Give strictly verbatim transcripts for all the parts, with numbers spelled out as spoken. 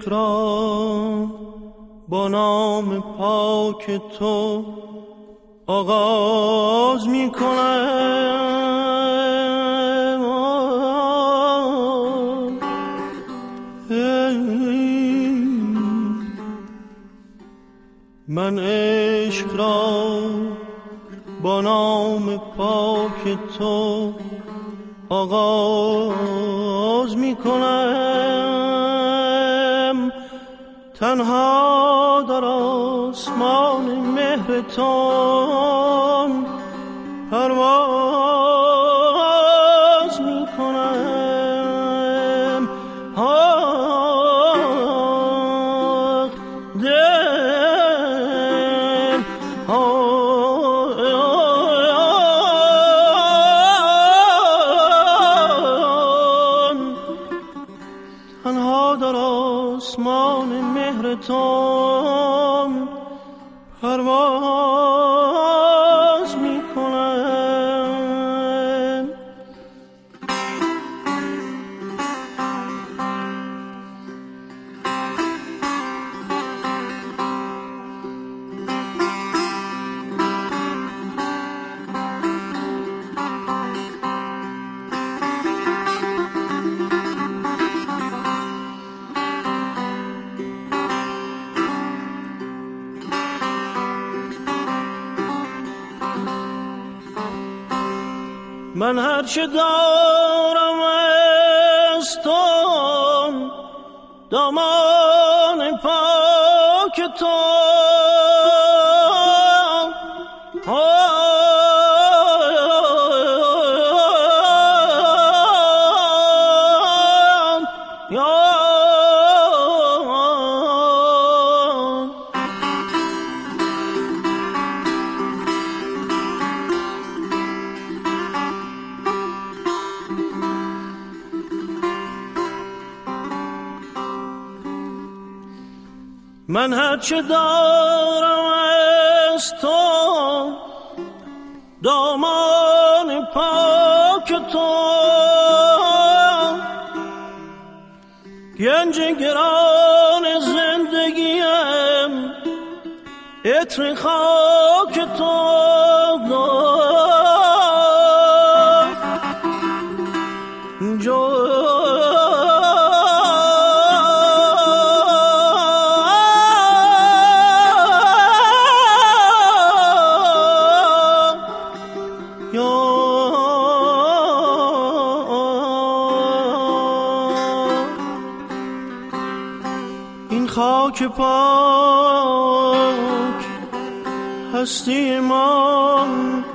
عشق را با نام پاک تو آغاز می کنم. من عشق را با نام پاک تو آغاز می کنم، تنها در آسمان مهرتان پرواز می کنم. آه دل، آه تنها در آسمان مهرتان پرواز می کنم. من هرچه دارم از تو دامان پاک تو، من هرچه دارم از تو دامان پاک تو، گنج گران زندگیم عطر خاک تو. خاک پاک هستی ما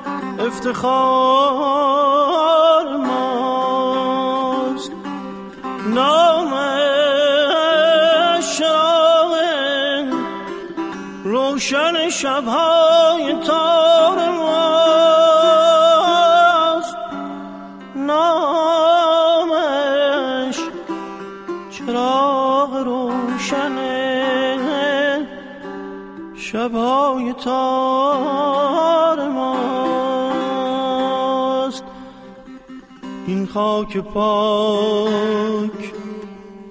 افتخار ماست، نامش شاه روشن شبهای تار ماست، نامش چراغ روشن شبهای تار ماست. این خاک پاک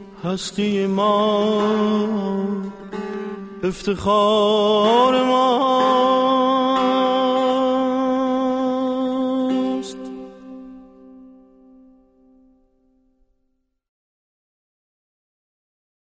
هستی ما افتخار ما.